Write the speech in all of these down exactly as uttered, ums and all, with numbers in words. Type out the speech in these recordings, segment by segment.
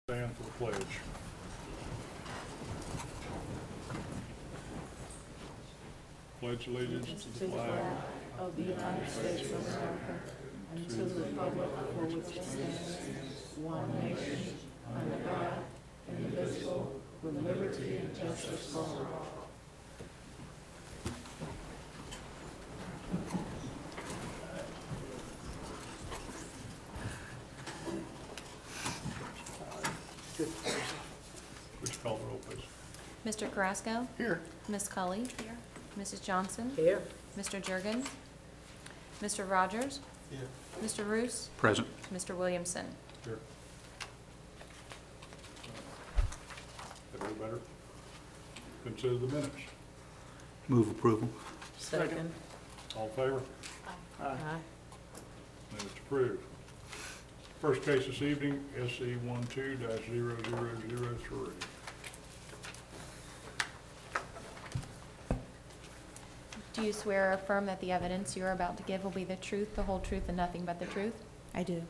Stand for the pledge. Pledge allegiance to the flag of the United States of America and to the republic for which it stands, one nation, under God, indivisible, with liberty and justice for all. Would you call the roll, please? Mister Carrasco? Here. Miss Cully? Here. Missus Johnson? Here. Mister Jurgens? Mister Rogers? Here. Mister Roos? Present. Mister Williamson? Here. That all better? Consider the minutes. Move approval. Second. All in favor? Aye. Minutes approved. First case this evening, S E one two dash zero zero zero three. Do you swear or affirm that the evidence you are about to give will be the truth, the whole truth, and nothing but the truth? I do.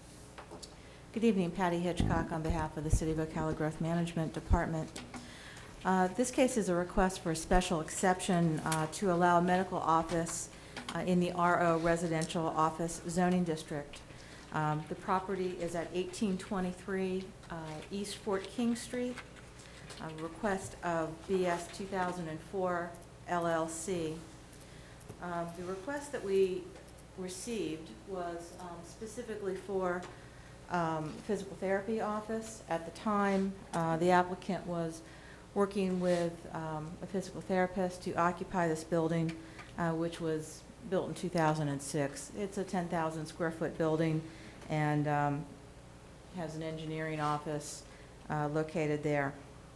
Good evening, Patty Hitchcock on behalf of the City of Ocala Growth Management Department. Uh, This case is a request for a special exception uh, to allow a medical office uh, in the R O Residential Office Zoning District. Um, The property is at eighteen twenty-three uh, East Fort King Street, a request of B S two thousand four L L C. Um, The request that we received was um, specifically for um, physical therapy office. At the time, uh, the applicant was working with um, a physical therapist to occupy this building, uh, which was built in two thousand six. It's a ten thousand square foot building and um, has an engineering office uh, located there.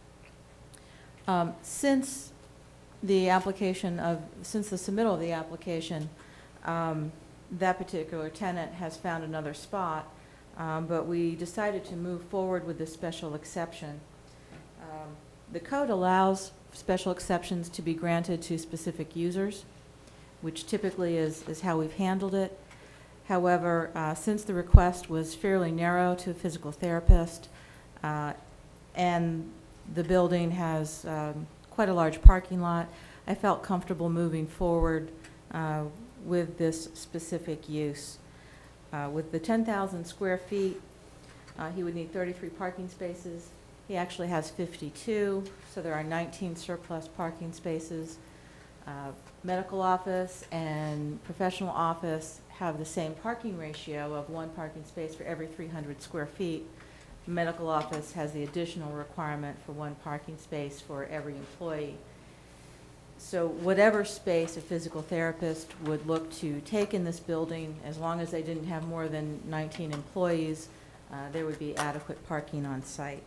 Um, Since the application of, since the submittal of the application, um, that particular tenant has found another spot, um, but we decided to move forward with this special exception. Um, The code allows special exceptions to be granted to specific users, which typically is, is how we've handled it. However, uh, since the request was fairly narrow to a physical therapist, uh, and the building has um, quite a large parking lot, I felt comfortable moving forward uh, with this specific use. Uh, With the ten thousand square feet, uh, he would need thirty-three parking spaces. He actually has fifty-two, so there are nineteen surplus parking spaces. Uh, Medical office and professional office have the same parking ratio of one parking space for every three hundred square feet. Medical office has the additional requirement for one parking space for every employee. So whatever space a physical therapist would look to take in this building, as long as they didn't have more than nineteen employees, uh, there would be adequate parking on site.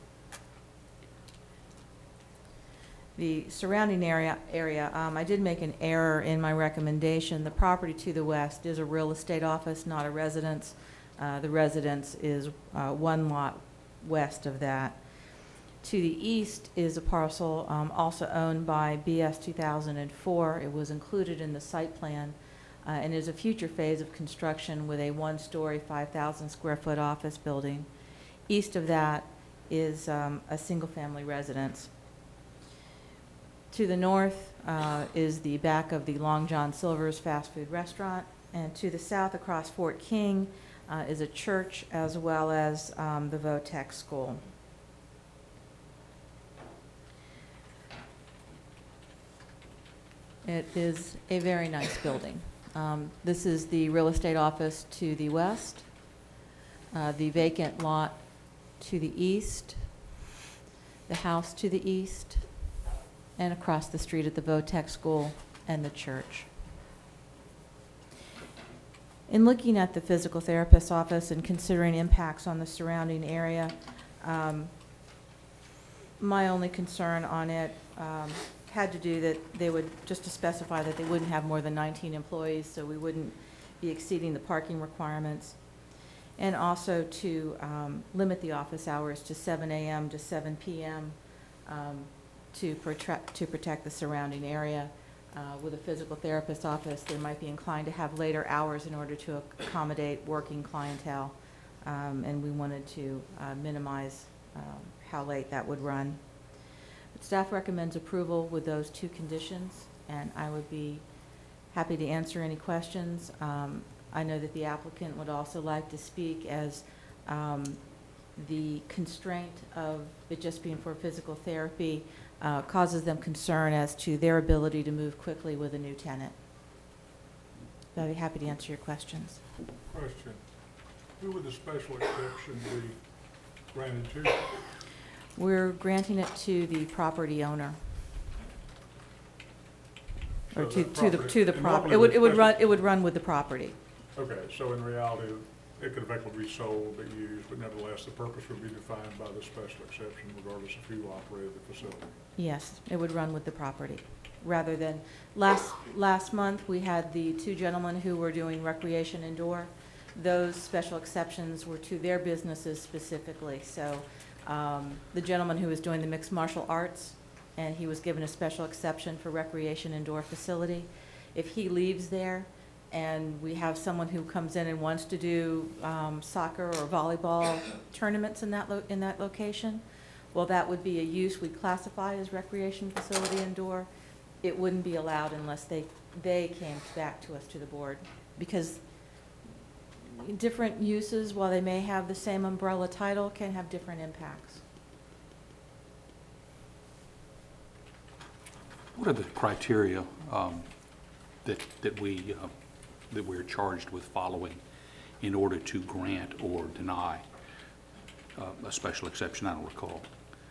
The surrounding area, area um, I did make an error in my recommendation. The property to the west is a real estate office, not a residence. Uh, the residence is uh, one lot west of that. To the east is a parcel um, also owned by B S two thousand four. It was included in the site plan uh, and is a future phase of construction with a one-story, five thousand square foot office building. East of that is um, a single-family residence. To the north uh, is the back of the Long John Silver's fast food restaurant, and to the south across Fort King uh, is a church as well as um, the Votech School. It is a very nice building. Um, This is the real estate office to the west, uh, the vacant lot to the east, the house to the east, and across the street at the Votech School and the church. In looking at the physical therapist's office and considering impacts on the surrounding area, um, my only concern on it um, had to do that they would, just to specify that they wouldn't have more than nineteen employees, so we wouldn't be exceeding the parking requirements, and also to um, limit the office hours to seven A M to seven P M Um, to protect, to protect the surrounding area. Uh, with a physical therapist office, they might be inclined to have later hours in order to accommodate working clientele, um, and we wanted to uh, minimize um, how late that would run. But staff recommends approval with those two conditions, and I would be happy to answer any questions. Um, I know that the applicant would also like to speak as um, the constraint of it just being for physical therapy uh, causes them concern as to their ability to move quickly with a new tenant. But I'd be happy to answer your questions. Question, who would the special exception be granted to? We're granting it to the property owner. Or So to, that to the, property- to the and property. normally It would, the it would special- run, it would run with the property. Okay, so in reality, it could effectively be sold, but used, but nevertheless, the purpose would be defined by the special exception regardless of who operated the facility. Yes, it would run with the property, rather than, last, last month, we had the two gentlemen who were doing recreation indoor. Those special exceptions were to their businesses specifically, so, um, the gentleman who was doing the mixed martial arts, and he was given a special exception for recreation indoor facility. If he leaves there, and we have someone who comes in and wants to do, um, soccer or volleyball tournaments in that lo- in that location, well, that would be a use we classify as recreation facility indoor. It wouldn't be allowed unless they, they came back to us, to the board, because different uses, while they may have the same umbrella title, can have different impacts. What are the criteria um, that, that we, uh, that we're charged with following in order to grant or deny uh, a special exception? I don't recall.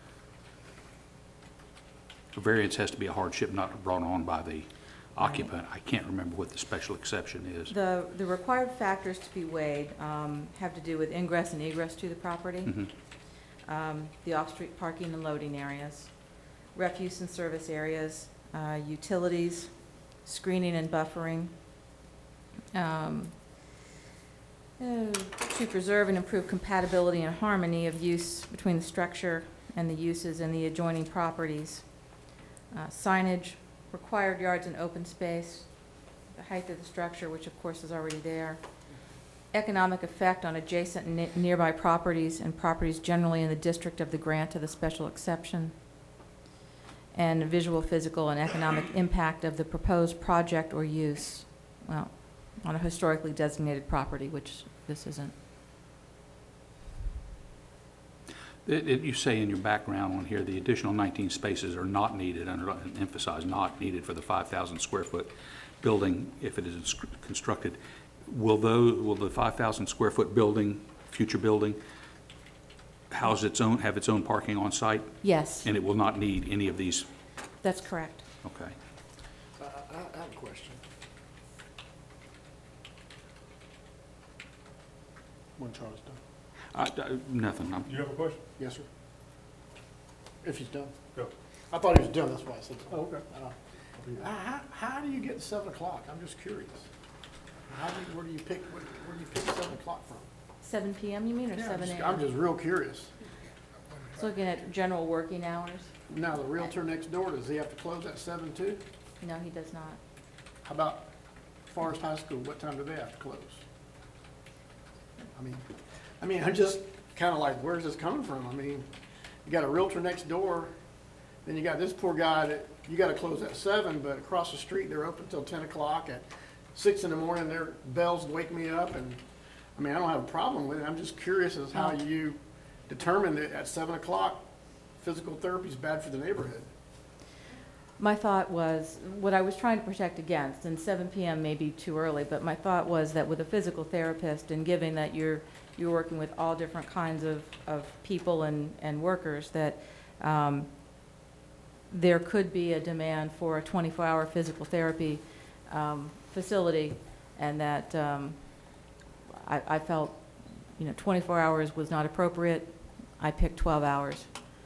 A variance has to be a hardship not brought on by the occupant. I can't remember what the special exception is. The, the required factors to be weighed um, have to do with ingress and egress to the property, Mhm. um, the off-street parking and loading areas, refuse and service areas, uh, utilities, screening and buffering, um, uh, to preserve and improve compatibility and harmony of use between the structure and the uses in the adjoining properties, uh, signage, required yards and open space, the height of the structure, which of course is already there, economic effect on adjacent and ne- nearby properties and properties generally in the district of the grant of the special exception, and visual, physical, and economic impact of the proposed project or use, well, on a historically designated property, which this isn't. It, it, you say in your background on here, the additional nineteen spaces are not needed, under, emphasize not needed for the five thousand square foot building if it is ins- constructed. Will those, will the five thousand square foot building, future building, house its own, have its own parking on site? Yes, And it will not need any of these? that's correct. Okay. I, I I have a question. When Charles done. I, I- nothing. I'm- You have a question? Yes, sir. If he's done. Go. I thought he was done, that's why I said. Oh, okay. Uh, How, how do you get to seven o'clock? I'm just curious. How do, you- where do you pick, where, where do you pick seven o'clock from? seven P M you mean, or Yeah, I'm seven just- A I'm M? just real curious. Just looking at general working hours. Now, the realtor next door, does he have to close at seven too? No, he does not. How about Forest High School, what time do they have to close? I mean, I mean, I'm just kinda like, where's this coming from? I mean, you got a realtor next door, then you got this poor guy that, you gotta close at seven, but across the street, they're open till ten o'clock. At six in the morning, their bells wake me up, and, I mean, I don't have a problem with it. I'm just curious as how you determine that at seven o'clock, physical therapy is bad for the neighborhood. My thought was, what I was trying to protect against, and seven P M may be too early, but my thought was that with a physical therapist, and given that you're, you're working with all different kinds of, of people and, and workers, that um, there could be a demand for a twenty-four hour physical therapy um, facility, and that um, I, I felt, you know, twenty-four hours was not appropriate. I picked twelve hours.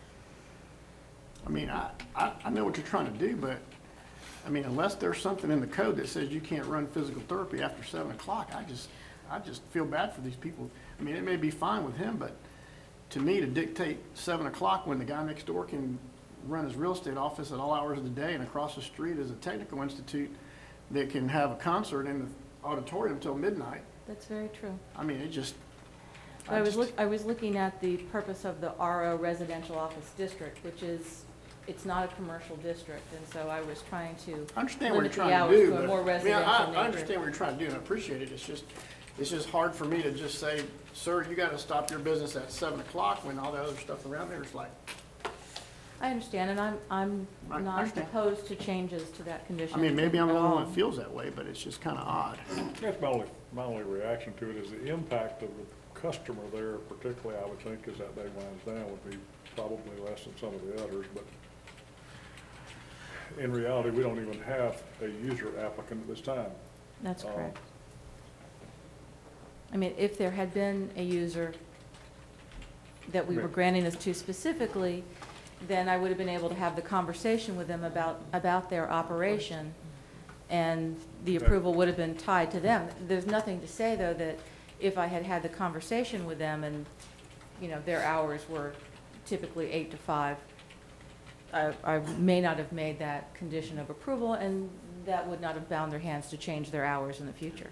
I mean, I, I, I know what you're trying to do, but, I mean, unless there's something in the code that says you can't run physical therapy after seven o'clock, I just, I just feel bad for these people. I mean, it may be fine with him, but to me, to dictate seven o'clock when the guy next door can run his real estate office at all hours of the day, and across the street is a technical institute that can have a concert in the auditorium till midnight, That's very true. I mean, it just, I was just- look, I was looking at the purpose of the R O residential office district, which is, it's not a commercial district, and so I was trying to I understand what you're limit the trying to hours do, to a but, more I mean, residential I, I nature. understand what you're trying to do, and I appreciate it. It's just, it's just hard for me to just say, sir, you gotta stop your business at seven o'clock when all the other stuff around there is like, I understand, and I'm, I'm I not understand. opposed to changes to that condition. I mean, maybe I'm the at only one all. that feels that way, but it's just kinda odd. That's my only, my only reaction to it is the impact of the customer there, particularly I would think, as that day winds down, would be probably less than some of the others, but in reality, we don't even have a user applicant at this time. That's Uh, correct. I mean, if there had been a user that we were Right. granting this to specifically, then I would have been able to have the conversation with them about, about their operation, and the Okay. approval would have been tied to them. There's nothing to say, though, that if I had had the conversation with them and, you know, their hours were typically eight to five, I, I may not have made that condition of approval, and that would not have bound their hands to change their hours in the future.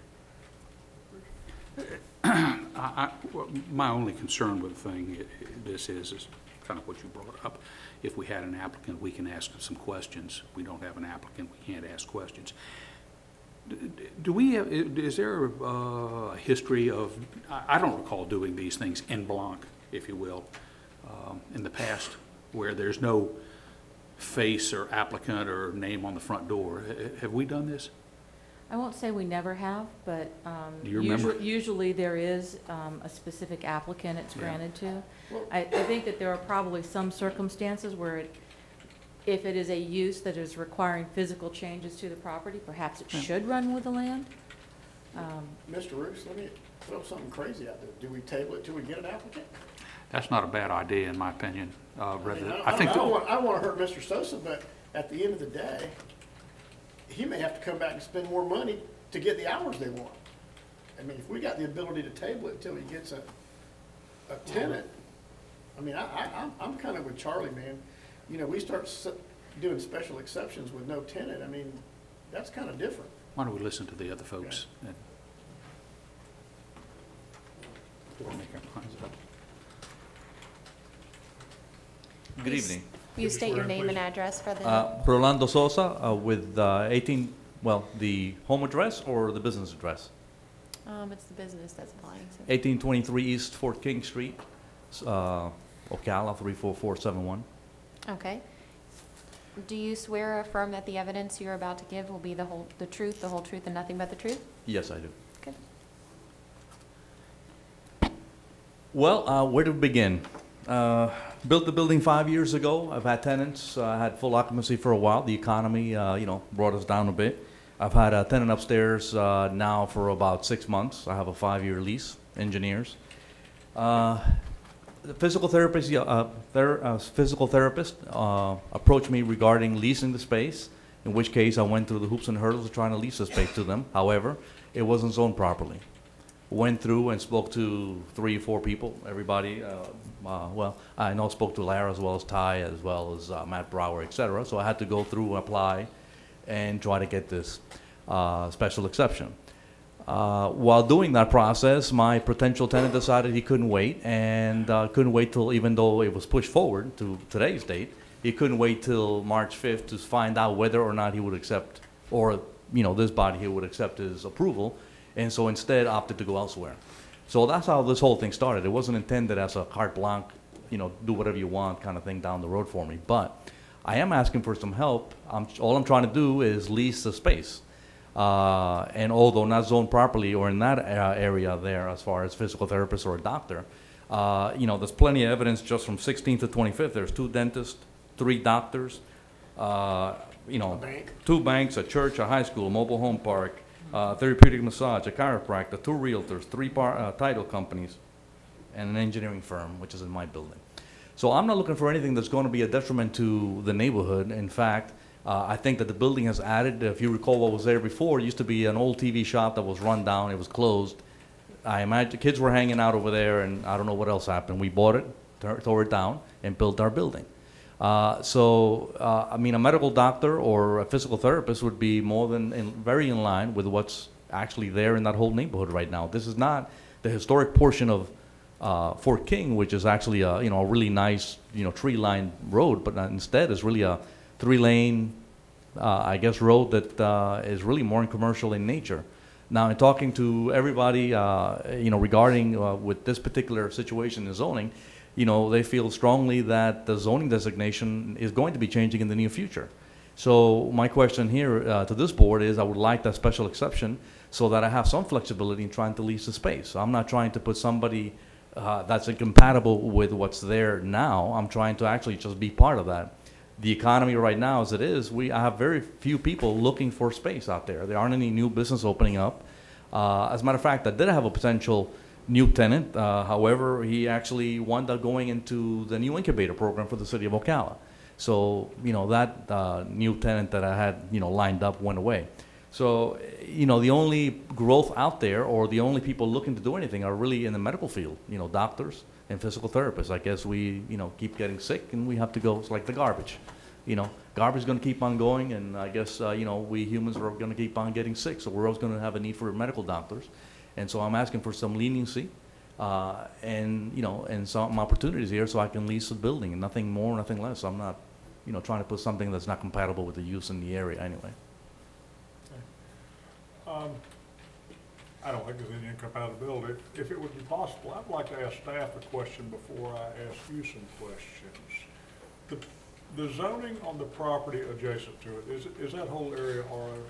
I, I, well, my only concern with the thing, i- i- this is, is kind of what you brought up. If we had an applicant, we can ask some questions. We don't have an applicant, we can't ask questions. D- d- Do we, have- i- is there uh, a history of, I I don't recall doing these things en bloc, if you will, um, in the past, where there's no face or applicant or name on the front door. H- Have we done this? I won't say we never have, but um, Do you remember? usu- usually there is um, a specific applicant it's Yeah. granted to. Well- I, I think that there are probably some circumstances where it, if it is a use that is requiring physical changes to the property, perhaps it Yeah. should run with the land. Um, Mister Roos, let me throw something crazy out there. Do we table it till we get an applicant? That's not a bad idea, in my opinion. Uh, I rather mean, than- I I don't, think I the- don't want, I don't wanna hurt Mister Sosa, but at the end of the day, he may have to come back and spend more money to get the hours they want. I mean, if we got the ability to table it until he gets a, a tenant, I mean, I, I, I'm, I'm kinda with Charlie, man. You know, we start s- doing special exceptions with no tenant, I mean, that's kinda different. Why don't we listen to the other folks? and- Before we make our minds up. Good evening. Will you Could you state your swear in, name and please? address for the, Uh, Rolando Sosa uh, with uh, eighteen, well, the home address or the business address? um, it's the business that's applying, so. eighteen twenty-three East Fort King Street, uh, Ocala three four four seven one. Okay. Do you swear or affirm that the evidence you're about to give will be the whole, the truth, the whole truth, and nothing but the truth? Yes, I do. Good. Well, uh, where to begin? Uh, Built the building five years ago. I've had tenants. I had full occupancy for a while. The economy, uh, you know, brought us down a bit. I've had a tenant upstairs uh, now for about six months. I have a five-year lease, engineers. Uh, The physical therapist, yeah, uh, ther- uh, physical therapist uh, approached me regarding leasing the space, in which case I went through the hoops and hurdles of trying to lease the space to them. However, it wasn't zoned properly. Went through and spoke to three or four people, everybody, uh, uh, well, I know spoke to Lara as well as Ty, as well as uh, Matt Brower, et cetera. So I had to go through, apply, and try to get this uh, special exception. Uh, while doing that process, my potential tenant decided he couldn't wait, and uh, couldn't wait till, even though it was pushed forward to today's date, he couldn't wait till March fifth to find out whether or not he would accept, or, you know, this body here would accept his approval, and so instead opted to go elsewhere. So that's how this whole thing started. It wasn't intended as a carte blanche, you know, do whatever you want kind of thing down the road for me. But I am asking for some help. I'm, all I'm trying to do is lease the space. Uh, and although not zoned properly or in that uh, area there as far as physical therapist or a doctor, uh, you know, there's plenty of evidence just from sixteenth to twenty-fifth. There's two dentists, three doctors, uh, you know, A bank. two banks, a church, a high school, a mobile home park, uh, therapeutic massage, a chiropractor, two realtors, three par- uh, title companies, and an engineering firm, which is in my building. So I'm not looking for anything that's going to be a detriment to the neighborhood. In fact, uh, I think that the building has added, if you recall what was there before, it used to be an old T V shop that was run down, it was closed. I imagine kids were hanging out over there, and I don't know what else happened. We bought it, tore tore it down, and built our building. Uh, so, uh, I mean, a medical doctor or a physical therapist would be more than in, very in line with what's actually there in that whole neighborhood right now. This is not the historic portion of uh, Fort King, which is actually a, you know, a really nice, you know, tree-lined road, but instead is really a three-lane, uh, I guess, road that uh, is really more commercial in nature. Now, in talking to everybody, uh, you know, regarding uh, with this particular situation in zoning, you know, they feel strongly that the zoning designation is going to be changing in the near future. So my question here uh, to this board is, I would like that special exception so that I have some flexibility in trying to lease the space. I'm not trying to put somebody uh, that's incompatible with what's there now. I'm trying to actually just be part of that. The economy right now, as it is, we I have very few people looking for space out there. There aren't any new business opening up. Uh, as a matter of fact, I did have a potential new tenant. Uh, however, he actually wound up going into the new incubator program for the city of Ocala. So, you know, that uh, new tenant that I had, you know, lined up went away. So, you know, the only growth out there, or the only people looking to do anything, are really in the medical field. You know, doctors and physical therapists. I guess we, you know, keep getting sick, and we have to go. It's like the garbage. You know, garbage is going to keep on going, and I guess, uh, you know, we humans are going to keep on getting sick, so we're always going to have a need for medical doctors. And so I'm asking for some leniency uh, and, you know, and some opportunities here so I can lease the building, and nothing more, nothing less. I'm not, you know, trying to put something that's not compatible with the use in the area anyway. Um, I don't think there's any incompatibility. If it would be possible, I'd like to ask staff a question before I ask you some questions. The, the zoning on the property adjacent to it, is, is that whole area R O?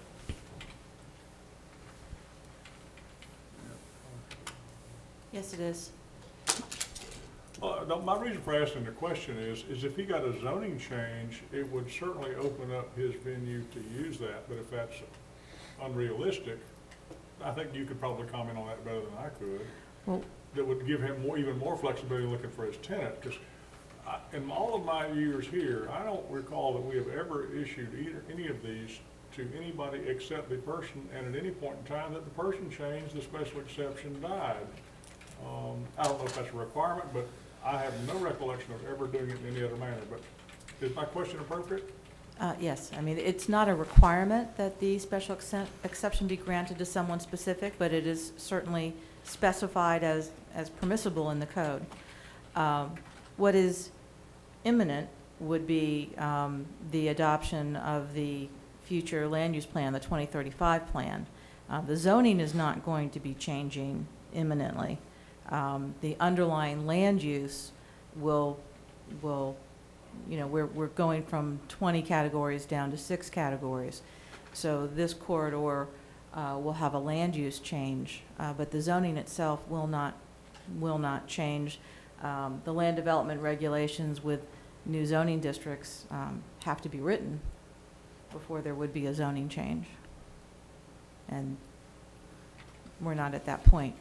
Yes, it is. Well, no, my reason for asking the question is, is if he got a zoning change, it would certainly open up his venue to use that, but if that's unrealistic, I think you could probably comment on that better than I could. Well, That would give him more, even more flexibility looking for his tenant, because in all of my years here, I don't recall that we have ever issued either, any of these to anybody except the person, and at any point in time that the person changed, the special exception died. Um, I don't know if that's a requirement, but I have no recollection of ever doing it in any other manner, but is my question appropriate? Uh, Yes, I mean, it's not a requirement that the special excep- exception be granted to someone specific, but it is certainly specified as, as permissible in the code. Um, What is imminent would be um, the adoption of the future land use plan, the twenty thirty-five plan. Uh, The zoning is not going to be changing imminently. Um, The underlying land use will, will you know, we're, we're going from twenty categories down to six categories. So this corridor uh, will have a land use change, uh, but the zoning itself will not, will not change. Um, The land development regulations with new zoning districts um, have to be written before there would be a zoning change. And we're not at that point.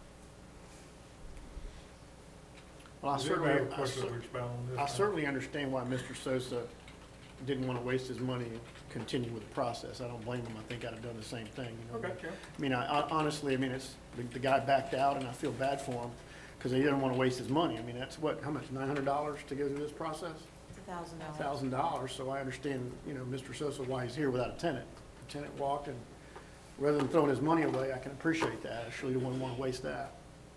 Well, I Does anybody certainly, have a I question cer- to expound on this? I certainly understand why Mister Sosa didn't want to waste his money and continue with the process. I don't blame him. I think I'd have done the same thing, you know. Okay, yeah. I mean, I, I- honestly, I mean, it's, the, the guy backed out, and I feel bad for him, because he didn't want to waste his money. I mean, that's what, how much, nine hundred dollars to go through this process? It's a thousand dollars. Thousand dollars, so I understand, you know, Mister Sosa, why he's here without a tenant. The tenant walked, and rather than throwing his money away, I can appreciate that. I surely wouldn't want to waste that.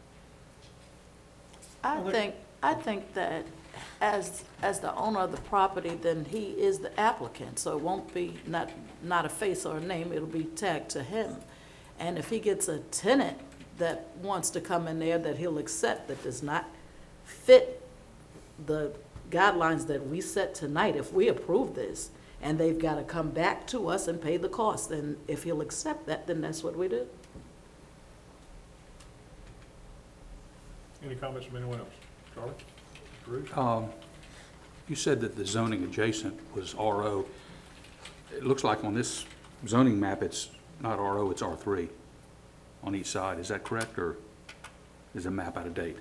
I think, I think that as, as the owner of the property, then he is the applicant, so it won't be not, not a face or a name, it'll be tagged to him. And if he gets a tenant that wants to come in there that he'll accept, that does not fit the guidelines that we set tonight, if we approve this, and they've got to come back to us and pay the cost, then if he'll accept that, then that's what we do. Any comments from anyone else? Charlie? Bruce? Um, You said that the zoning adjacent was R O. It looks like on this zoning map, it's not R O, it's R three on each side. Is that correct, or is the map out of date?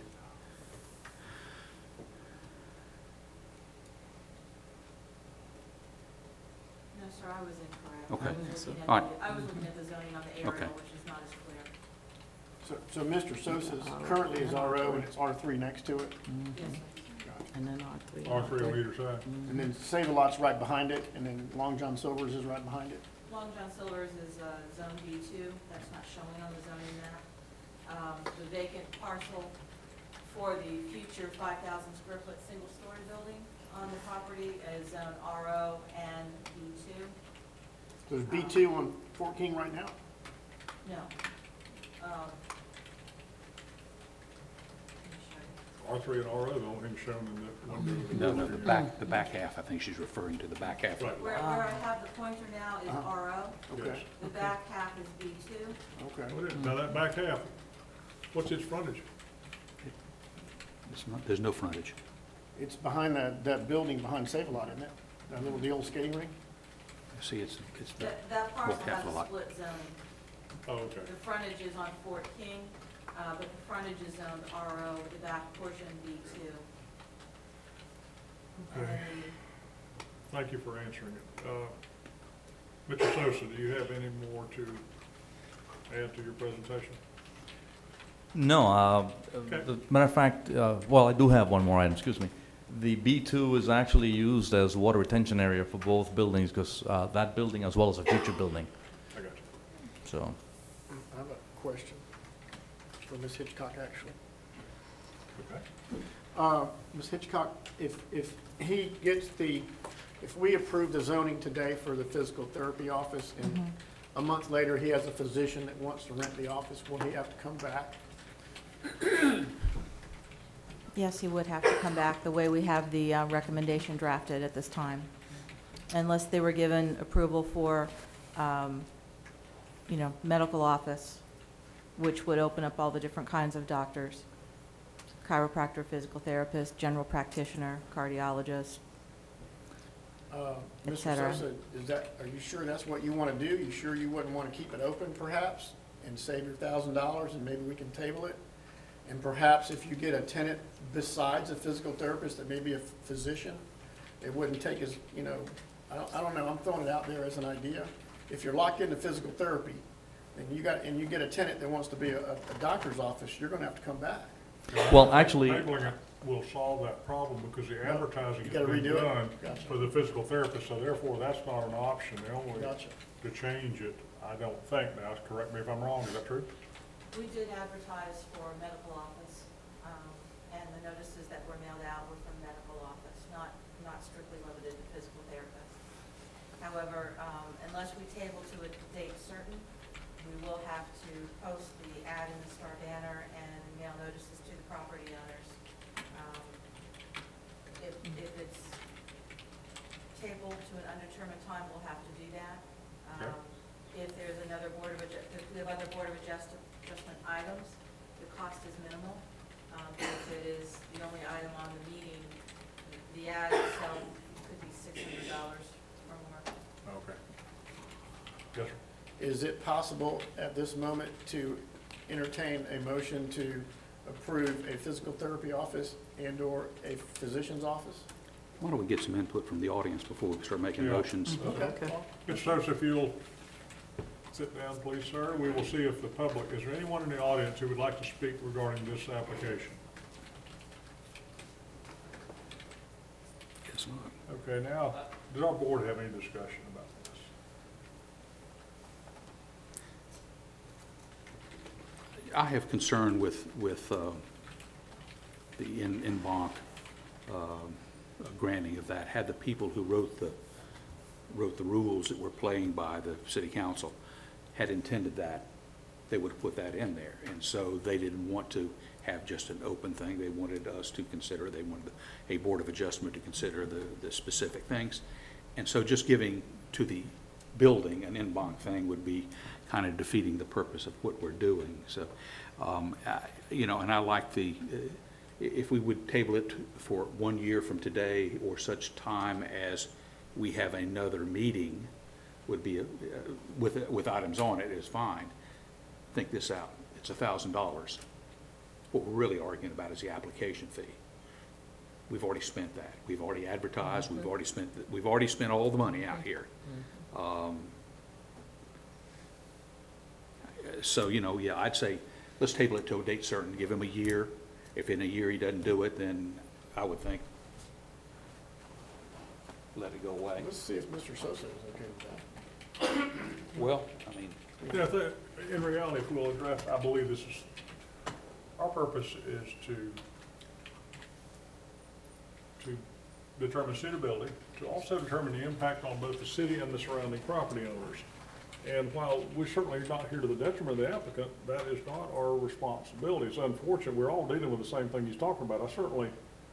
No, sir, I was incorrect. Okay. I was looking at All right. the- I was looking at the zoning on the Okay. aerial, which is not as clear. So, so Mister Sosa's currently is R O, and it's R three next to it. Yes, sir. And then R three. R three on either side. And then Save-A-Lot's right behind it, and then Long John Silver's is right behind it. Long John Silver's is uh, Zone B two, that's not showing on the zoning map. Um, The vacant parcel for the future five thousand square foot single-story building on the property as zone R O and B two. There's B two on Fort King right now? No. Um, R three and R O, the only thing shown in that one building. No, no, the back, the back half, I think she's referring to the back half. Right. Where, where I have the pointer now is Uh-huh. R O, Okay, the back half is B two. okay. Well, Now, that back half, what's its frontage? It's not, there's no frontage. It's behind that, that building behind Save-A-Lot, isn't it? That little, the old skating rink? See, it's, it's the, That, that parcel Well, half has a a lot. split zoning. Oh, okay. The frontage is on Fort King, uh, but the frontage is zoned R O, the back portion B two. And Okay. then Thank you for answering it. Uh, Mister Sosa, do you have any more to add to your presentation? No, uh, Okay. the matter of fact, uh, well, I do have one more item, excuse me. The B two is actually used as water retention area for both buildings, because that building as well as a future building, I got you. so. I have a question for Miz Hitchcock, actually. Okay. Uh, Miz Hitchcock, if, if he gets the, if we approve the zoning today for the physical therapy office, and Mhm. a month later, he has a physician that wants to rent the office, will he have to come back? Yes, he would have to come back the way we have the uh, recommendation drafted at this time, unless they were given approval for, um, you know, medical office, which would open up all the different kinds of doctors, chiropractor, physical therapist, general practitioner, cardiologist. Uh, Et Mister cetera. Sosa, is that, are you sure that's what you want to do? You sure you wouldn't want to keep it open perhaps and save your thousand dollars and maybe we can table it? And perhaps if you get a tenant besides a physical therapist that may be a physician, it wouldn't take as, you know, I don't, I don't know, I'm throwing it out there as an idea. If you're locked into physical therapy and you got, and you get a tenant that wants to be a, a doctor's office, you're going to have to come back. Well, actually, Tabling it will solve that problem because the No, advertising you has gotta been redo it. done Gotcha. for the physical therapist, so therefore that's not an option. The only, Gotcha. to change it, I don't think now, correct me if I'm wrong, is that true? We did advertise for medical office, um, and the notices that were mailed out were from medical office, not, not strictly limited to physical therapist. However, um, unless we table to a date certain, we will have to post the ad in the Star Banner and mail notices to the property owners. Um, If, if it's tabled to an undetermined time, we'll have to do that. Okay. Um, If there's another board of, adju- if we have other board of adjust, adjustment items, the cost is minimal. Um, but if it is the only item on the meeting, the ad itself could be six hundred dollars or more. Okay. Yes, sir. Is it possible at this moment to entertain a motion to approve a physical therapy office and/or a physician's office? Why don't we get some input from the audience before we start making Yeah. motions? Okay. Mister Sosa, if you'll sit down, please, sir. We will see if the public, is there anyone in the audience who would like to speak regarding this application? Guess not. Okay, now, does our board have any discussion about this? I have concern with, with uh, the en en banc um, granting of that. Had the people who wrote the, wrote the rules that we're playing by, the city council, had intended that, they would have put that in there. And so they didn't want to have just an open thing. They wanted us to consider, they wanted a board of adjustment to consider the, the specific things. And so just giving to the building an en banc thing would be kind of defeating the purpose of what we're doing. So, um, I- you know, and I like the, uh, if we would table it for one year from today or such time as we have another meeting, would be, uh, with, with items on it is fine. Think this out. It's a thousand dollars. What we're really arguing about is the application fee. We've already spent that. We've already advertised, we've already spent, we've already spent all the money out here. Um, So, you know, yeah, I'd say, let's table it to a date certain, give him a year. If in a year he doesn't do it, then I would think, let it go away. Let's see if Mister Sosa is okay with that. Well, I mean, Yeah, the- in reality, if we'll address, I believe this is, our purpose is to to determine suitability, to also determine the impact on both the city and the surrounding property owners. And while we're certainly not here to the detriment of the applicant, that is not our responsibility. It's unfortunate, we're all dealing with the same thing he's talking about. I certainly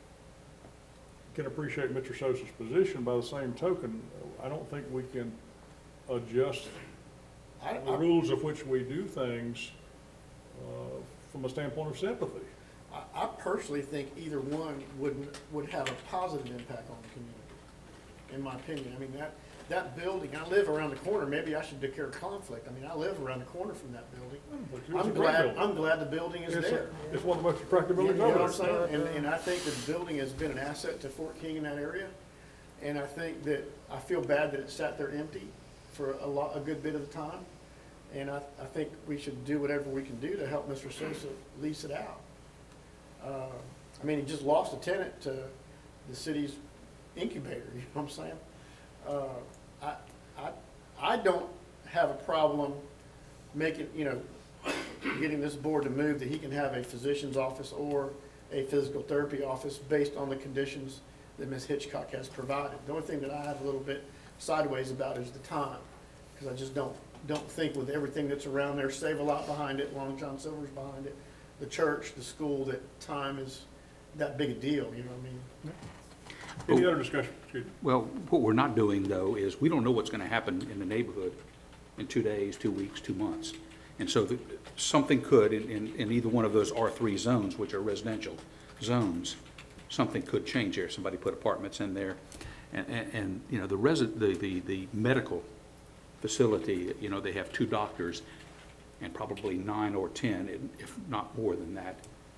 can appreciate Mister Sosa's position. By the same token, I don't think we can adjust I, the I, rules of which we do things uh, from a standpoint of sympathy. I- I personally think either one would, would have a positive impact on the community, in my opinion. I mean, that, that building, I live around the corner, maybe I should declare conflict. I mean, I live around the corner from that building. It's a I'm great glad, building. I'm glad the building is It's a- there. It's one of the most attractive You buildings know what I'm ever. saying? And, and I think that the building has been an asset to Fort King in that area. And I think that, I feel bad that it sat there empty for a lot, a good bit of the time. And I, I think we should do whatever we can do to help Mister Sosa lease it out. Uh, I mean, he just lost a tenant to the city's incubator, you know what I'm saying? Uh, I, I, I don't have a problem making, you know, getting this board to move that he can have a physician's office or a physical therapy office based on the conditions that Miz Hitchcock has provided. The only thing that I have a little bit sideways about is the time, because I just don't, don't think with everything that's around there, Save a Lot behind it, Long John Silver's behind it, the church, the school, that time is that big a deal, you know what I mean? Any other discussion? Excuse me. Well, what we're not doing, though, is we don't know what's going to happen in the neighborhood in two days, two weeks, two months. And so the- something could, in, in, in either one of those R three zones, which are residential zones, something could change there. Somebody put apartments in there. And, and, and you know, the resi- the, the, the medical facility, you know, they have two doctors and probably nine or ten, if not more than that,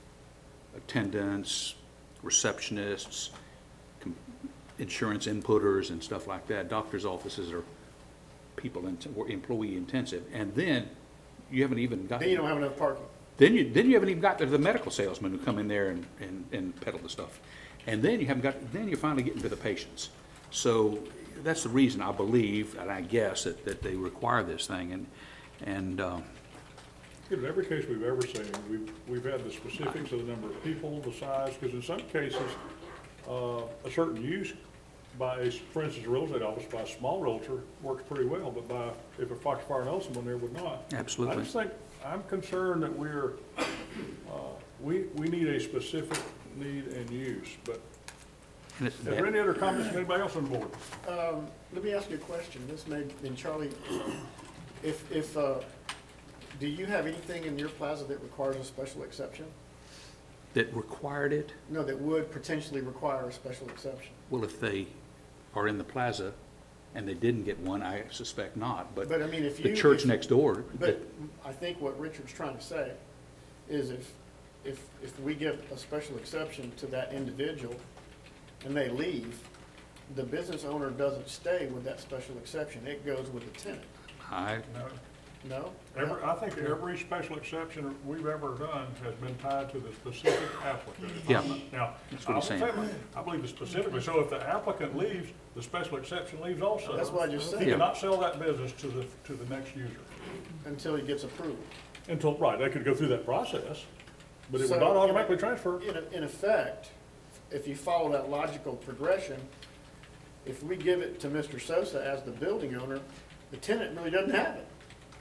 attendants, receptionists, com- insurance inputters and stuff like that. Doctors' offices are people, in- or employee intensive. And then you haven't even got, Then you don't have enough parking. then you, then you haven't even got to the medical salesmen who come in there and, and, and peddle the stuff. And then you haven't got, then you're finally getting to the patients. So that's the reason I believe, and I guess, that, that they require this thing. And, and, um, In every case we've ever seen, we've, we've had the specifics of the number of people, the size, because in some cases, uh, a certain use by, a for instance, a real estate office by a small realtor works pretty well, but by, if a Fox Fire Nelson one there would not. Absolutely. I just think, I'm concerned that we're, uh, we, we need a specific need and use, but and it's is there any other comments from anybody else on the board? Um, let me ask you a question. This may, and Charlie, if, if, uh, do you have anything in your plaza that requires a special exception? that required it. No, that would potentially require a special exception? Well, if they are in the plaza and they didn't get one, I suspect not. But But I mean, if you. the church if- next door, But I think what Richard's trying to say is if, if, if we give a special exception to that individual and they leave, the business owner doesn't stay with that special exception. It goes with the tenant. I, No. No? Every, I think every special exception we've ever done has been tied to the specific applicant. Yeah. Now, That's I what he's will saying. tell you, I believe it specifically, so if the applicant leaves, the special exception leaves also. That's what I just said. He cannot sell that business to the, to the next user. Until he gets approved. Until, right, they could go through that process, but it So, would not in- automatically transfer. In, in effect, if you follow that logical progression, if we give it to Mister Sosa as the building owner, the tenant really doesn't have it.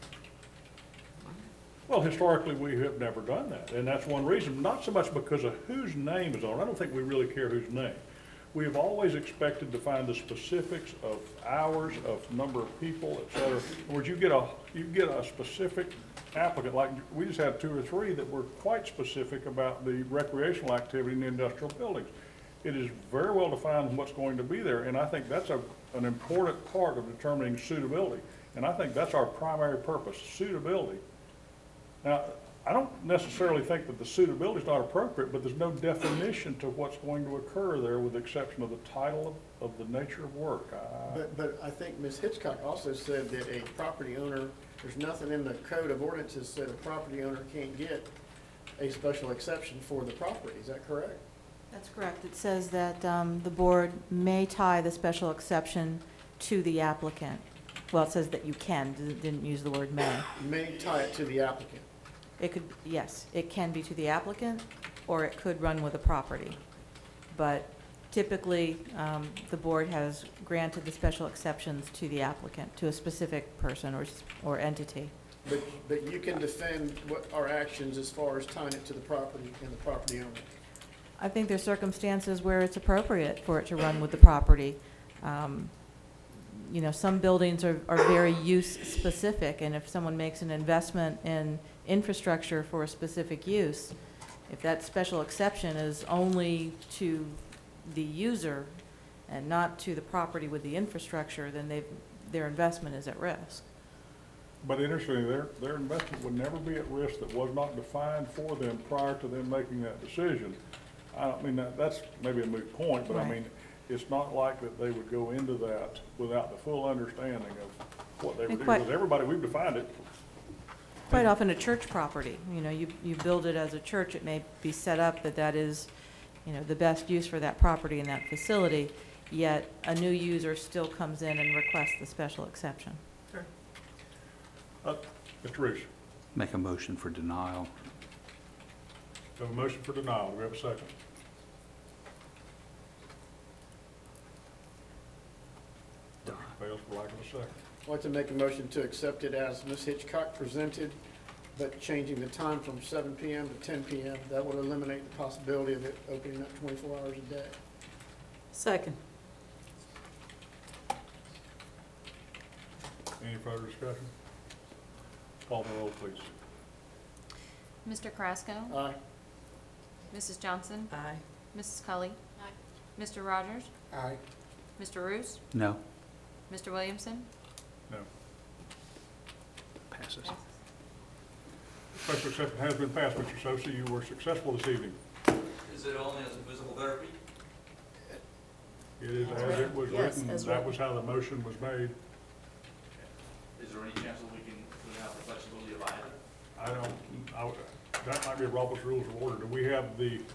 Well, historically, we have never done that, and that's one reason, not so much because of whose name is on it. I don't think we really care whose name. We have always expected to find the specifics of hours, of number of people, et cetera. In other words, you get a, you get a specific applicant, like, we just had two or three that were quite specific about the recreational activity in the industrial buildings. It is very well defined what's going to be there, and I think that's a, an important part of determining suitability. And I think that's our primary purpose, suitability. Now, I don't necessarily think that the suitability is not appropriate, but there's no definition to what's going to occur there with the exception of the title of, of the nature of work. I- But, but I think Miz Hitchcock also said that a property owner, there's nothing in the code of ordinances that a property owner can't get a special exception for the property. Is that correct? That's correct. It says that um, the board may tie the special exception to the applicant. Well, it says that you can, it didn't use the word may. May tie it to the applicant. It could, yes, it can be to the applicant, or it could run with the property. But typically, um, the board has granted the special exceptions to the applicant, to a specific person or, s- or entity. But, but you can defend what our actions as far as tying it to the property and the property owner. I think there's circumstances where it's appropriate for it to run with the property. Um, You know, some buildings are, are very use-specific, and if someone makes an investment in infrastructure for a specific use, if that special exception is only to the user and not to the property with the infrastructure, then they've, their investment is at risk. But interestingly, their, their investment would never be at risk that was not defined for them prior to them making that decision. I don't mean, that, that's maybe a moot point, but I Right. mean, it's not like that they would go into that without the full understanding of what they were And doing. quite- Because everybody, we've defined it. Quite often a church property, you know, you, you build it as a church, it may be set up that that is, you know, the best use for that property and that facility, yet a new user still comes in and requests the special exception. Uh, Mister Reese, Make a motion for denial. we have a motion for denial. Do we have a second? Motion fails for lack of a second. I'd like to make a motion to accept it as Miz Hitchcock presented, but changing the time from seven P M to ten P M That would eliminate the possibility of it opening up twenty-four hours a day. Second. Any further discussion? Call the roll, please. Mister Carrasco? Aye. Missus Johnson? Aye. Missus Cully? Mister Rogers? Aye. Mister Roos? No? Mister Williamson? No. Passes. Special exception has been passed, Mister Sosa. You were successful this evening. Is it only as a physical therapy? It is as it was Yes, written. as That written. was how the motion was made. Is there any chance that we can, we have the flexibility of either? I don't, I, would- that might be Robert's Rules of Order. Do we have the, do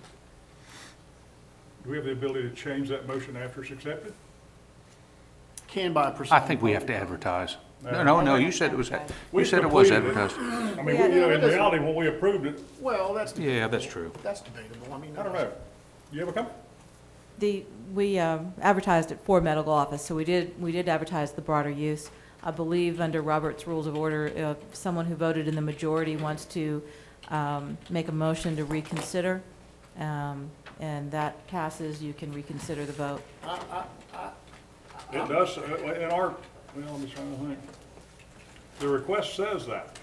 we have the ability to change that motion after it's accepted? Can by I proceeding. think we have to advertise. No, no, no, you said it was, you We've said it was completed it. advertised. I mean, we- you know, in reality, when we approved it, Well, that's, Yeah, that's true. that's debatable. I mean. I don't know. You have a comment? The, we um, advertised it for medical office, so we did, we did advertise the broader use. I believe under Robert's Rules of Order, if someone who voted in the majority wants to um, make a motion to reconsider, um, and that passes, you can reconsider the vote. I, I, I, It does, uh, in our, well, I'm just trying to think. The request says that.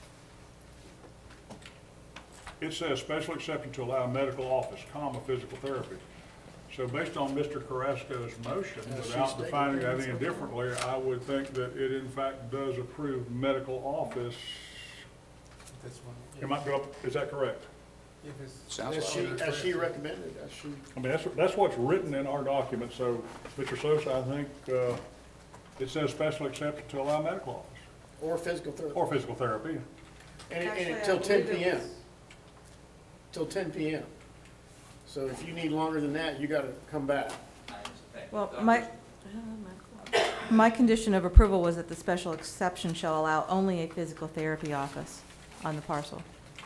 It says special exception to allow medical office, comma, physical therapy. So based on Mister Carrasco's motion, As she without stated, defining that that's any okay. differently, I would think that it in fact does approve medical office. Am I, is that correct? Sounds as she, as she recommended, as she, I mean, that's, that's what's written in our document, so, Mister Sosa, I think, uh, it says special exception to allow medical office, or physical therapy. or physical therapy. And, it- and Actually, it I till ten believe P it M. was- Till ten P M So if you need longer than that, you gotta come back. Well, my, my condition of approval was that the special exception shall allow only a physical therapy office on the parcel,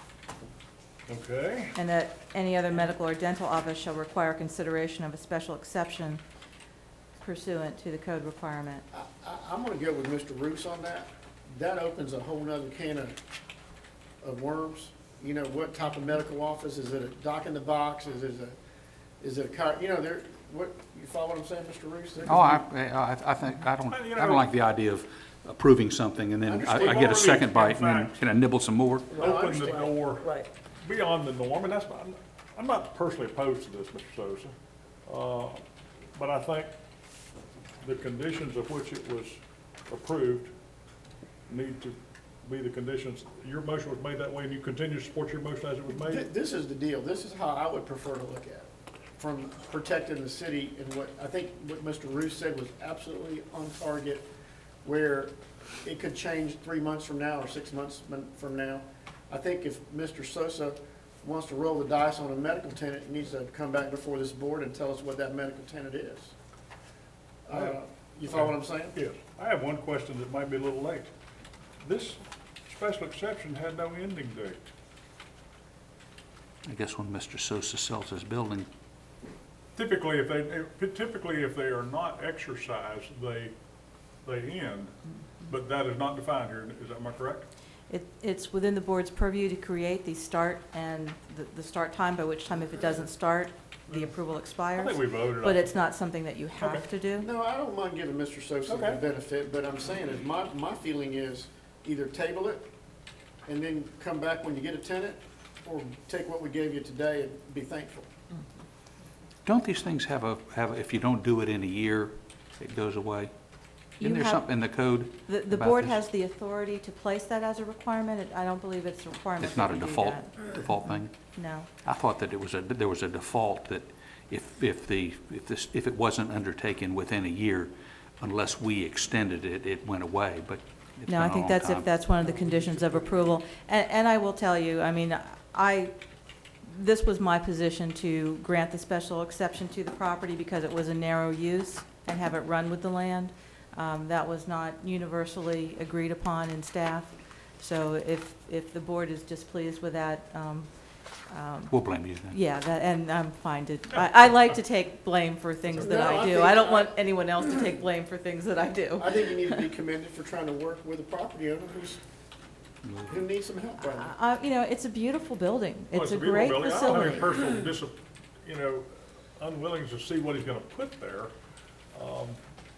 Okay, and that any other medical or dental office shall require consideration of a special exception pursuant to the code requirement. I, I, I'm gonna go with Mister Roos on that. That opens a whole nother can of, of worms. You know, what type of medical office? Is it a doc in the box? Is it a, is it a car, you know, there, what, you follow what I'm saying, Mister Roos? There Oh, I, could I, I think, I don't, Well, you I don't know- like the idea of approving something and then I, Understand. I get a second In bite and then fact- can I nibble some more? No, I open the understand. door Right. beyond the norm, and that's, not- I'm not personally opposed to this, Mister Sosa. Uh, But I think the conditions of which it was approved need to be the conditions. Your motion was made that way, and you continue to support your motion as it was be- Thi- made? This is the deal. This is how I would prefer to look at it. From protecting the city and what, I think what Mister Roos said was absolutely on target, where it could change three months from now or six months mon- from now. I think if Mister Sosa wants to roll the dice on a medical tenant, he needs to come back before this board and tell us what that medical tenant is. Uh, You follow what I'm saying? Yes. I have one question that might be a little late. This special exception had no ending date. I guess when Mister Sosa sells his building, Typically, if they, if- typically if they are not exercised, they, they end, but that is not defined here, is that, am I correct? It, it's within the board's purview to create the start and the, the start time, by which time if it doesn't start, the approval I expires. think we voted on But it. it's not something that you have Okay. to do. No, I don't mind giving Mister Sosa the Okay. benefit, but I'm saying is, my, my feeling is either table it and then come back when you get a tenant, or take what we gave you today and be thankful. Don't these things have a, have, a- if you don't do it in a year, it goes away? You Isn't there have- something in the code? The, the about board this? has the authority to place that as a requirement. It- I don't believe it's a requirement It's not that a we do default, that. default thing? No. I thought that it was a, there was a default that if, if the, if this, if it wasn't undertaken within a year, unless we extended it, it went away, but it's No, been I a think long that's time. if that's one of the conditions of approval. And, and I will tell you, I mean, I, this was my position to grant the special exception to the property because it was a narrow use and have it run with the land. Um, that was not universally agreed upon in staff. So if, if the board is displeased with that, um, um, We'll blame you then. yeah, that, and I'm fine to, I, I like to take blame for things that No, I I do. think I don't I- want anyone else to take blame for things that I do. I think you need to be commended for trying to work with a property owner who's, who needs some help right now. Uh, you know, it's a beautiful building. Well, It's a beautiful great building. I don't have any facility. personal dis, you know, unwilling to see what he's gonna put there. Um,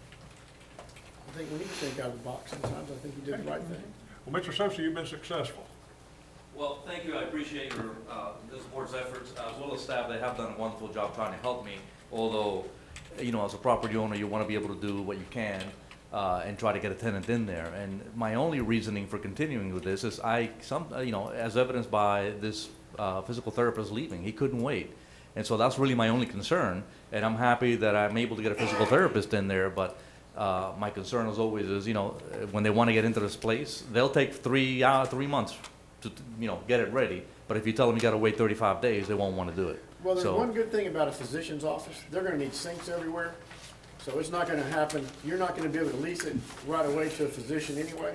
I think we need to think out of the box sometimes. I think you did the right thing. Well, Mister Sosa, you've been successful. Well, thank you, I appreciate your, uh, this board's efforts, as well as staff, they have done a wonderful job trying to help me, although, you know, as a property owner, you want to be able to do what you can, uh, and try to get a tenant in there, and my only reasoning for continuing with this is I, some, uh, you know, as evidenced by this, uh, physical therapist leaving, he couldn't wait, and so that's really my only concern, and I'm happy that I'm able to get a physical therapist in there, but uh, my concern as always is, you know, uh, when they want to get into this place, they'll take three, uh, three months to, you know, get it ready. But if you tell them you gotta wait thirty-five days, they won't wanna do it. Well, there's So- one good thing about a physician's office. They're gonna need sinks everywhere. So it's not gonna happen, you're not gonna be able to lease it right away to a physician anyway.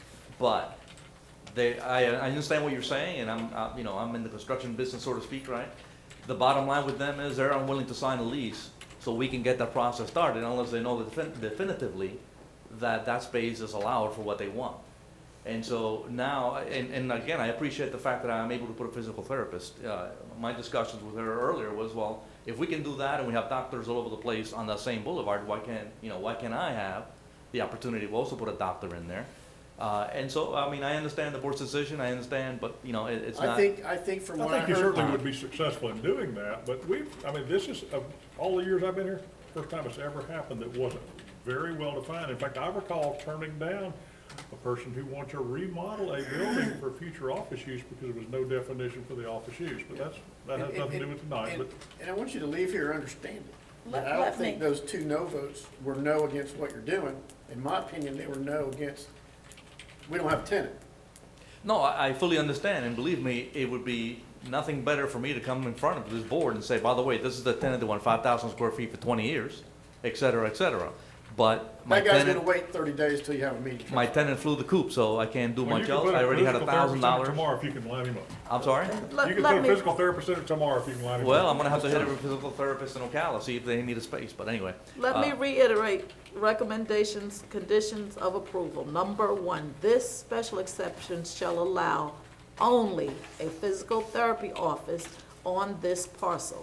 But they, I, I understand what you're saying, and I'm, uh, you know, I'm in the construction business, so to speak, right? The bottom line with them is they're unwilling to sign a lease, so we can get that process started unless they know defin- definitively that that space is allowed for what they want. And so now, and, and again, I appreciate the fact that I'm able to put a physical therapist. Uh, my discussions with her earlier was, well, if we can do that and we have doctors all over the place on that same boulevard, why can't, you know, why can't I have the opportunity to also put a doctor in there? Uh, and so, I mean, I understand the board's decision, I understand, but, you know, it, it's I not. think, I think from I what I think you heard. certainly would be successful in doing that, but we've, I mean, this is, of all the years I've been here, first time it's ever happened that wasn't very well defined. In fact, I recall turning down a person who wanted to remodel a building for future office use because there was no definition for the office use, but that's, that has And- nothing to do and- with tonight, and- but. And I want you to leave here understanding. Let- That I don't let think me- those two no votes were no against what you're doing. In my opinion, they were no against, we don't have a tenant. No, I, I fully understand, and believe me, it would be nothing better for me to come in front of this board and say, by the way, this is the tenant that wanted five thousand square feet for twenty years, et cetera, et cetera. But my That guy's gonna tenant, wait thirty days till you have a meeting. my tenant flew the coop, so I can't do Well, you much can else. put I already had a physical thousand therapist in it dollars. Tomorrow if you can line him up. I'm sorry? Let- You can let put a me- physical therapist in it tomorrow if you can line him up. Well, I'm gonna have to hit a physical therapist in Ocala, see if they need a space, but anyway. Let me uh, reiterate recommendations, conditions of approval. Number one, this special exception shall allow only a physical therapy office on this parcel.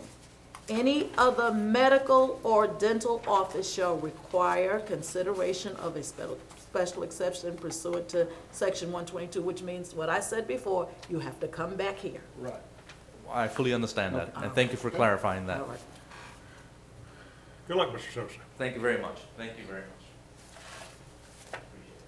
Any other medical or dental office shall require consideration of a spe- special exception pursuant to section one twenty-two, which means what I said before, you have to come back here. Right. I fully understand that, and thank you for clarifying that. All right. Good luck, Mister Sosa. Thank you very much, thank you very much.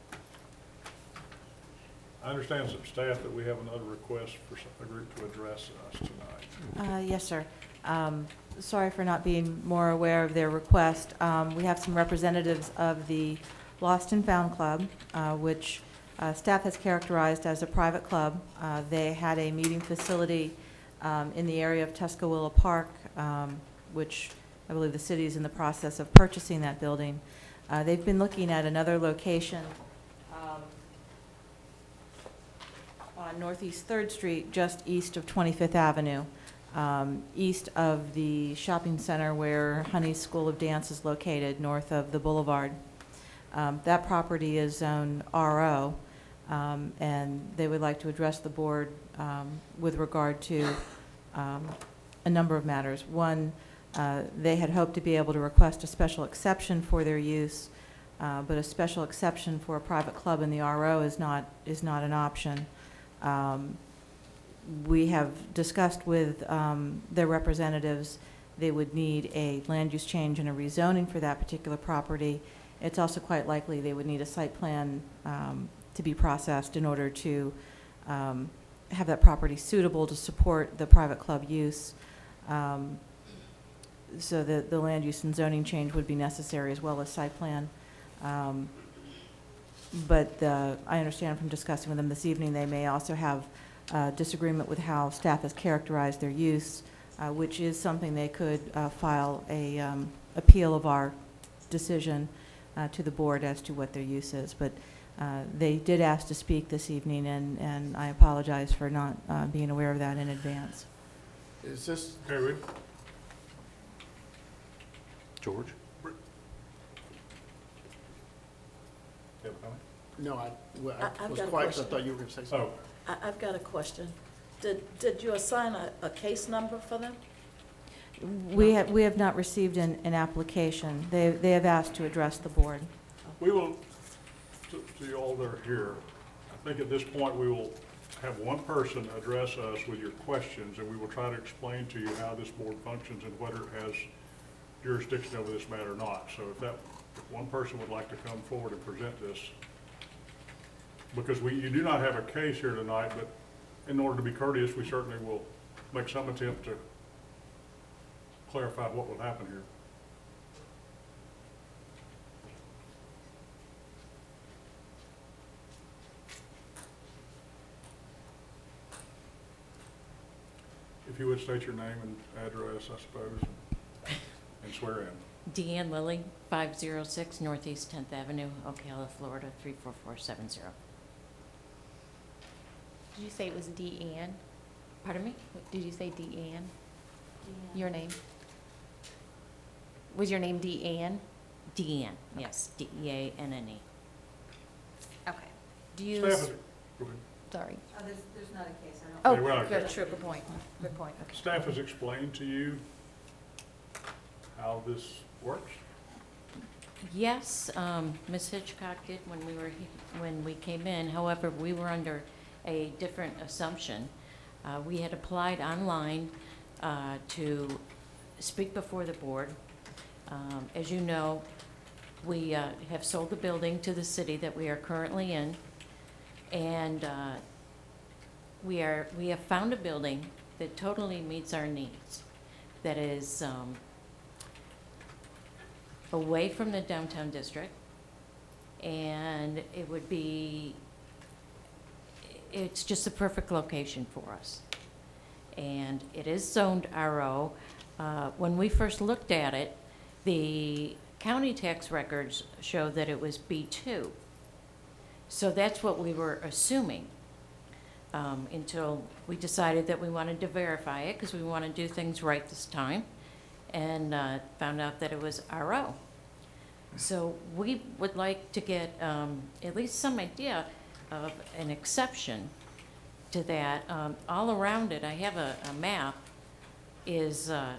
I understand some staff that we have another request for some- a group to address us tonight. Uh, yes, sir. Um, sorry for not being more aware of their request. Um, we have some representatives of the Lost and Found Club, uh, which uh, staff has characterized as a private club. Uh, they had a meeting facility um, in the area of Tuscaloosa Park, um, which I believe the city is in the process of purchasing that building. Uh, they've been looking at another location um, on Northeast Third Street, just east of twenty-fifth Avenue. um, east of the shopping center where Honey's School of Dance is located, north of the boulevard. Um, That property is zoned R O, um, and they would like to address the board um, with regard to um, a number of matters. One, uh, they had hoped to be able to request a special exception for their use, uh, but a special exception for a private club in the R O is not, is not an option. Um, We have discussed with um, their representatives, they would need a land use change and a rezoning for that particular property. It's also quite likely they would need a site plan um, to be processed in order to um, have that property suitable to support the private club use. Um, So the, the land use and zoning change would be necessary as well as site plan. Um, But uh, I understand from discussing with them this evening, they may also have uh, disagreement with how staff has characterized their use, uh, which is something they could uh, file a um, appeal of our decision uh, to the board as to what their use is. But uh, they did ask to speak this evening, and, and I apologize for not uh, being aware of that in advance. Is this, Okay, Reed? George? You have a comment? no, I, well, I- I I've was got a quiet, 'cause I question. thought you were gonna say something. Oh, I, I've got a question. Did, did you assign a, a case number for them? We have, we have not received an, an application. They, they have asked to address the board. we will, to to all that are here, I think at this point, we will have one person address us with your questions, and we will try to explain to you how this board functions and whether it has jurisdiction over this matter or not. So if that, if one person would like to come forward and present this, because we, you do not have a case here tonight, but in order to be courteous, we certainly will make some attempt to clarify what will happen here. If you would state your name and address, I suppose, and swear in. Deanne Lilly, five oh six Northeast tenth Avenue, Ocala, Florida, three four four seven zero. Did you say it was Deanne? Pardon me? Did you say Deanne? Your name? Was your name Deanne? Deanne, yes, D E A N N E. Okay. Do you, Staff s- is, go ahead. sorry. Oh, there's, there's not a case, I don't. Oh, Yeah, we're not- good, true, good point, good point, okay. Staff has explained to you how this works? Yes, um, Miz Hitchcock did when we were, he- when we came in. However, we were under a different assumption. Uh, We had applied online uh, to speak before the board. Um, As you know, we uh, have sold the building to the city that we are currently in, and uh, we are, we have found a building that totally meets our needs, that is um, away from the downtown district, and it would be, it's just a perfect location for us. And it is zoned R O. Uh, When we first looked at it, the county tax records show that it was B two. So that's what we were assuming, um, until we decided that we wanted to verify it, because we want to do things right this time, and uh, found out that it was R O. So we would like to get um, at least some idea of an exception to that. Um, All around it, I have a, a map, is uh,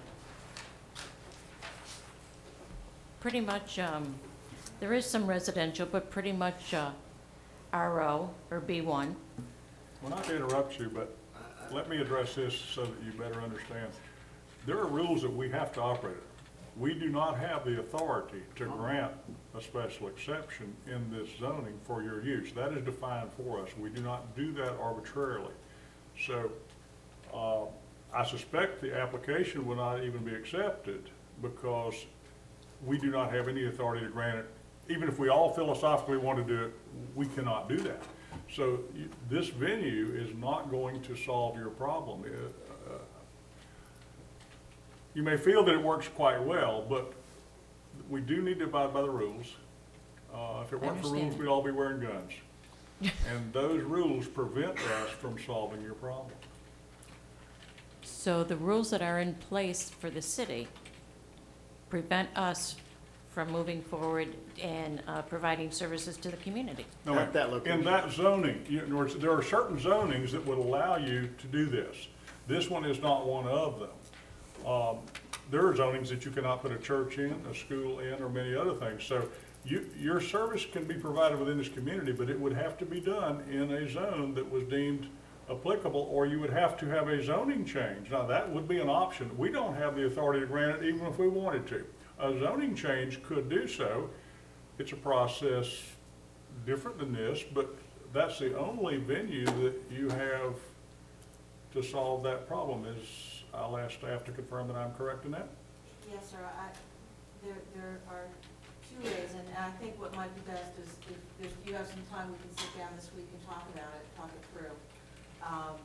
pretty much, um, there is some residential, but pretty much uh, R O or B one. Well, not to interrupt you, but let me address this so that you better understand. There are rules that we have to operate. We do not have the authority to grant a special exception in this zoning for your use. That is defined for us. We do not do that arbitrarily. So uh, I suspect the application will not even be accepted because we do not have any authority to grant it. Even if we all philosophically want to do it, we cannot do that. So you- this venue is not going to solve your problem. Uh, uh, You may feel that it works quite well, but we do need to abide by the rules. Uh, If it weren't for rules, understand. we'd all be wearing guns. And those rules prevent us from solving your problem. So the rules that are in place for the city prevent us from moving forward and uh, providing services to the community. No, Not that location. in that zoning, you, in other words, there are certain zonings that would allow you to do this. This one is not one of them. Um, there are zonings that you cannot put a church in, a school in, or many other things. So you, your service can be provided within this community, but it would have to be done in a zone that was deemed applicable, or you would have to have a zoning change. Now, that would be an option. We don't have the authority to grant it even if we wanted to. A zoning change could do so. It's a process different than this, but that's the only venue that you have to solve that problem. Is, I'll ask staff to confirm that I'm correct in that. Yes, sir, I, there, there are two ways, and I think what might be best is if, if you have some time, we can sit down this week and talk about it, talk it through. Um,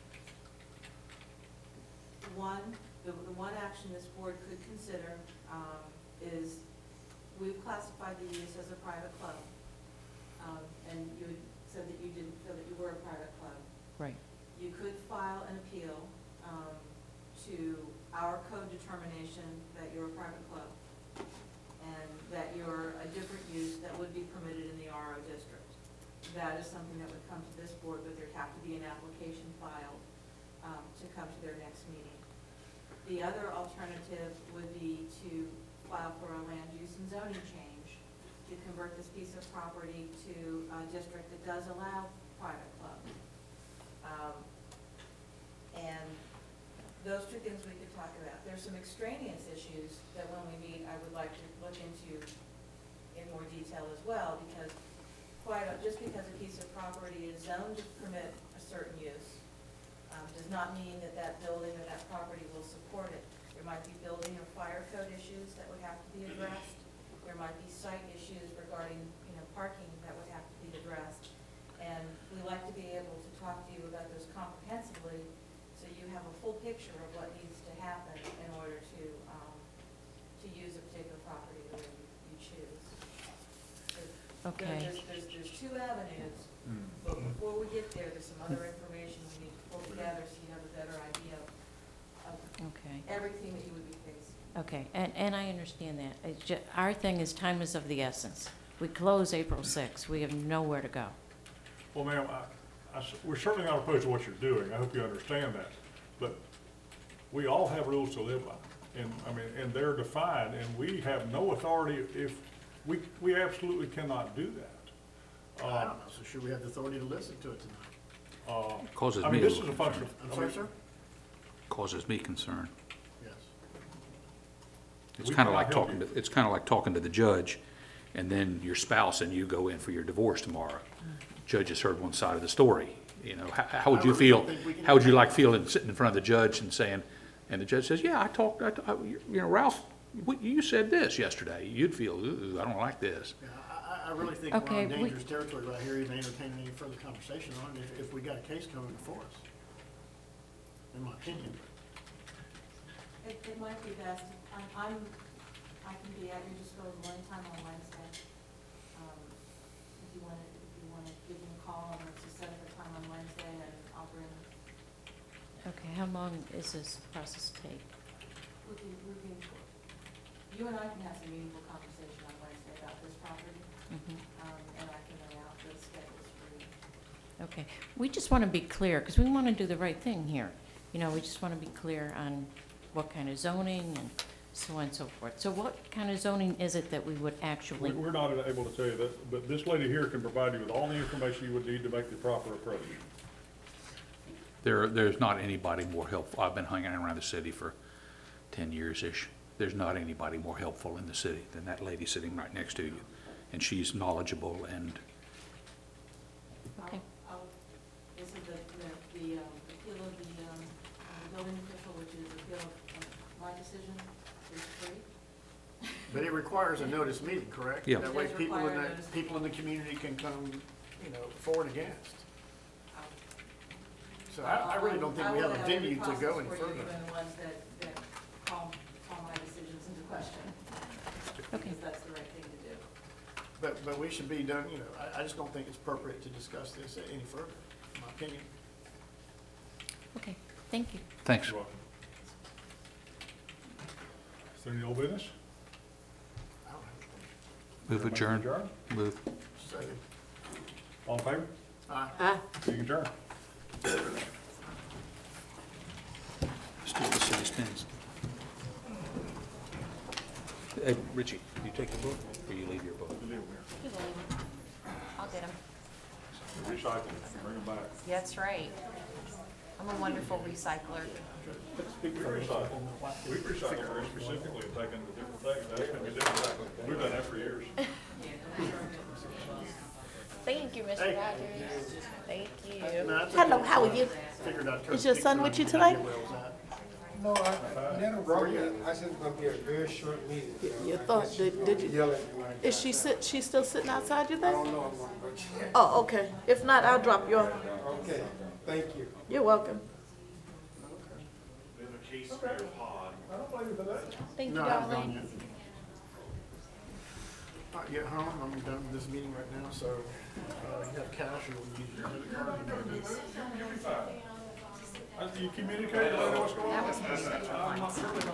One, the, the one action this board could consider, um, is we've classified the use as a private club. Um, and you had said that you didn't feel that you were a private club. Right. You could file an appeal, um, to our code determination that you're a private club and that you're a different use that would be permitted in the R O district. That is something that would come to this board, but there'd have to be an application filed, um, to come to their next meeting. The other alternative would be to file for a land use and zoning change to convert this piece of property to a district that does allow private clubs. Um, and those two things we could talk about. There's some extraneous issues that when we meet, I would like to look into in more detail as well, because quite, a- just because a piece of property is zoned to permit a certain use, um, does not mean that that building or that property will support it. There might be building or fire code issues that would have to be addressed. There might be site issues regarding, you know, parking that would have to be addressed. And we like to be able to talk to you about those comprehensively, so you have a full picture of what needs to happen in order to, um, to use a particular property the way you, you choose. So there- Okay. There's, there's, there's two avenues, but before we get there, there's some other information we need to pull together so you have a better idea of, of Okay. everything that you would be facing. Okay, and, and I understand that. It's ju, our thing is time is of the essence. We close April sixth. We have nowhere to go. Well, ma'am, I, I s- we're certainly not opposed to what you're doing. I hope you understand that. But we all have rules to live by. And, I mean, and they're defined, and we have no authority if, we, we absolutely cannot do that. I Uh, don't know, so should we have the authority to listen to it tonight? uh, Causes I me mean, a this is little a function of. I'm I sorry, mean, sir? Causes me concern. Yes. It's We kind of cannot like help talking you. to, it's kind of like talking to the judge, and then your spouse and you go in for your divorce tomorrow. Judge has heard one side of the story, you know, how, how would I you really feel? don't think we can How would do you that. like feeling sitting in front of the judge and saying, and the judge says, yeah, I talked, I, I- you know, Ralph, what- you said this yesterday. You'd feel, ooh, I don't like this. Yeah, I, I- I really think we're Okay, on we- dangerous territory right here, even entertaining any further conversation on it, if, if we got a case coming before us, in my opinion. It, it might be best, I'm, I'm, I can be at your disposal anytime on Wednesday. Um, If you want to, if you want to give me a call, and let's just set up a time on Wednesday, and I'll bring, Okay, how long is this process take? we can, we can, you and I can have some meaningful conversation on Wednesday about this property, Mhm. um, and I can lay out the schedules for you. Okay, we just want to be clear, because we want to do the right thing here. You know, we just want to be clear on what kind of zoning and so on and so forth. So what kind of zoning is it that we would We, actually, we're not able to tell you that, but this lady here can provide you with all the information you would need to make the proper approach. There, there's not anybody more helpful. I've been hanging around the city for ten years-ish. There's not anybody more helpful in the city than that lady sitting right next to you. And she's knowledgeable and, okay, I'll, I'll- this is the, the, the, um, appeal of the, um, uh, the building official, which is appeal of of my decision, is free. But it requires a notice meeting, correct? Yeah. That way It does people in require a the, notice people in the community can come, you know, for and against. So I, I really don't think we have a venue to go any further. I will have every process for you, even the ones that, that call, call my decisions into question. Okay. Because that's the right thing to do. But, but we should be done, you know, I, I just don't think it's appropriate to discuss this any further, in my opinion. okay. Thank you. Thanks. You're welcome. Is there any old business? Move adjourn. Adjourn? Move. Second. All in favor? Aye. Aye. Meeting adjourned. Let's do the city spins. Hey, Richie, you take the book or you leave your book? I'll get them. Recycle, bring them back. That's right. I'm a wonderful recycler. We recycle, we recycle very specifically, taking the different things, that's gonna be different. We've done that for years. Thank you, Mister Rogers. Thank you. Hello, how are you? Figured I'd turn Is your sticks son around with you and today? get where I was at. No, I never wrote it. I said it's gonna be a very short meeting. so You I thought, guess did, she's did gonna you, yell at me like is that. she sit, she still sitting outside you I there? don't know, I'm gonna go check. Oh, okay. If not, I'll drop you off. Okay, thank you. You're welcome. We have a case for your pod. I don't blame you for that. Thank you, No, I haven't gone darling. yet. All right, get home, I'm done with this meeting right now, so, uh, you have cash or will you use your debit card? You'll be fine. Uh, You communicate, let me know what's going on. That was pretty much I'm not really